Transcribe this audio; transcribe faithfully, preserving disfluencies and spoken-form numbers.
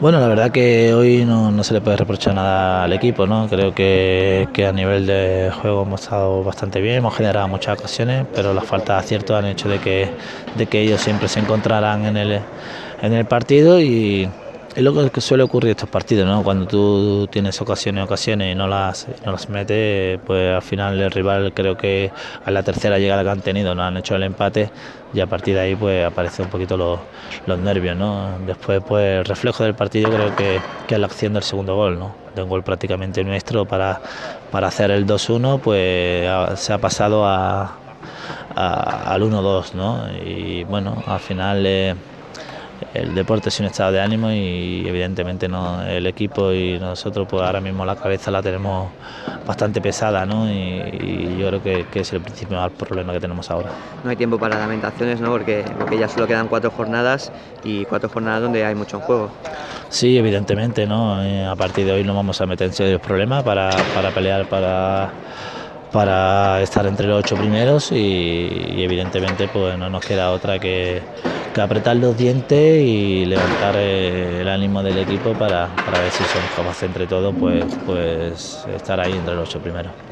Bueno, la verdad que hoy no, no se le puede reprochar nada al equipo, ¿no? Creo que, que a nivel de juego hemos estado bastante bien, hemos generado muchas ocasiones, pero las faltas de acierto han hecho de que, de que ellos siempre se encontraran en el, en el partido y es lo que suele ocurrir en estos partidos, ¿no? Cuando tú tienes ocasiones, ocasiones y no las, no las metes, pues al final el rival, creo que a la tercera llegada que han tenido no han hecho el empate y a partir de ahí pues aparece un poquito los, los nervios, ¿no? Después pues el reflejo del partido creo que, que es la acción del segundo gol, ¿no? De un gol prácticamente nuestro para, para hacer el dos uno, pues se ha pasado a, a, al uno dos, ¿no? Y bueno, al final eh, el deporte es un estado de ánimo y evidentemente no el equipo y nosotros pues ahora mismo la cabeza la tenemos bastante pesada, ¿no? Y, y yo creo que, que es el principal problema que tenemos ahora. No hay tiempo para lamentaciones, ¿no? Porque, porque ya solo quedan cuatro jornadas y cuatro jornadas donde hay mucho en juego. Sí, evidentemente, ¿no? Eh, a partir de hoy nos vamos a meter en serios problemas para, para pelear para para estar entre los ocho primeros y, y evidentemente pues no nos queda otra que, que apretar los dientes y levantar eh, el ánimo del equipo para, para ver si somos capaces entre todos pues, pues estar ahí entre los ocho primeros.